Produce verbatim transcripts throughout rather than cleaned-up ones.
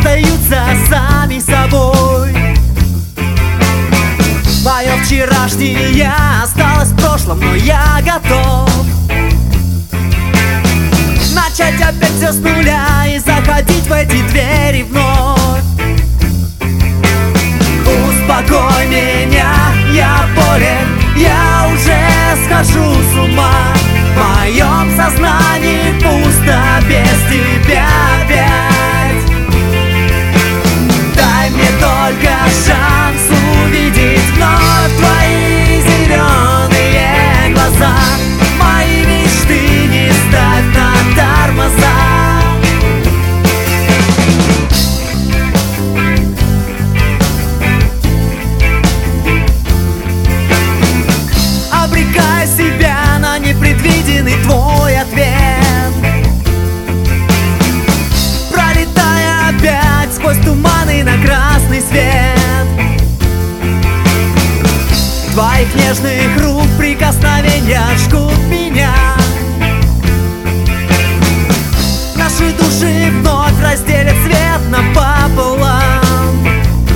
остаются сами собой. Мое вчерашнее осталось в прошлом, но я готов начать опять все с нуля и заходить в эти двери вновь. Успокой меня, я болен, я уже схожу с ума. В моем сознании пусто без тебя опять. Дай мне только шанс увидеть вновь твои зеленые глаза. Мои мечты не ставь на тормоза. Обрекая себя на непредвиденный твой ответ, пролетая опять сквозь туманы на красный свет. Твоих нежных рук прикосновения жгут меня. Наши души вновь разделят свет напополам.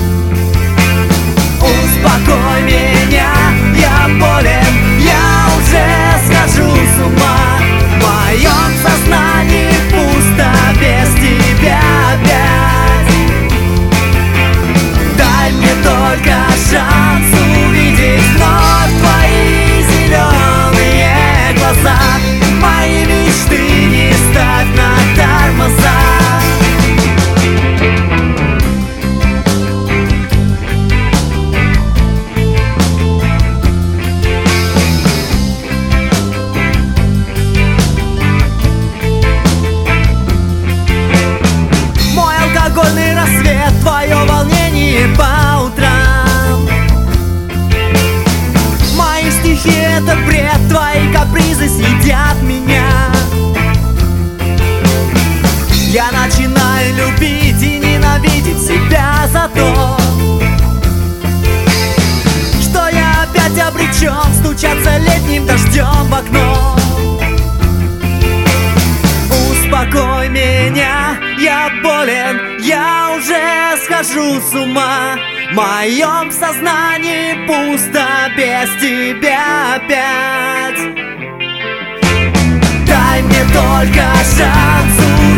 Успокой меня, я болен, я уже схожу с ума. В моем сознании пусто без тебя опять. Дай мне только шанс увидеть вновь твои зеленые глаза. Мои мечты не ставь на тормоза. Алкогольный рассвет, твое волнение по утрам. Мои стихи — это бред, твои капризы съедят меня. Я начинаю любить и ненавидеть себя за то, что я опять обречен стучаться летним дождем в окно. Успокой меня, я болен, я уже схожу с ума. В моем сознании пусто без тебя опять. Дай мне только шанс